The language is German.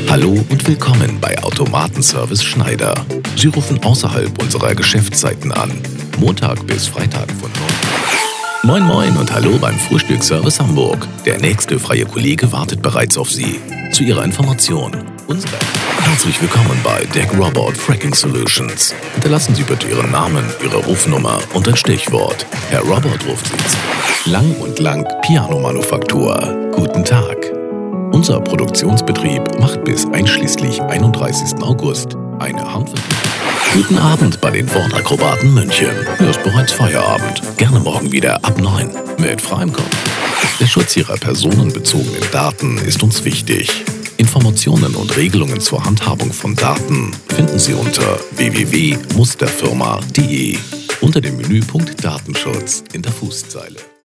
Hallo und willkommen bei Automatenservice Schneider. Sie rufen außerhalb unserer Geschäftszeiten an. Montag bis Freitag von 9. Moin Moin und hallo beim Frühstücksservice Hamburg. Der nächste freie Kollege wartet bereits auf Sie. Zu Ihrer Information. Herzlich willkommen bei Deck Robot Fracking Solutions. Hinterlassen Sie bitte Ihren Namen, Ihre Rufnummer und ein Stichwort. Herr Robot ruft Sie zu. Lang und Lang Pianomanufaktur. Guten Tag. Unser Produktionsbetrieb macht bis einschließlich 31. August eine Handwerk. Guten Abend bei den Wortakrobaten München. Hier ist bereits Feierabend. Gerne morgen wieder ab 9 mit freiem Kopf. Der Schutz Ihrer personenbezogenen Daten ist uns wichtig. Informationen und Regelungen zur Handhabung von Daten finden Sie unter www.musterfirma.de unter dem Menüpunkt Datenschutz in der Fußzeile.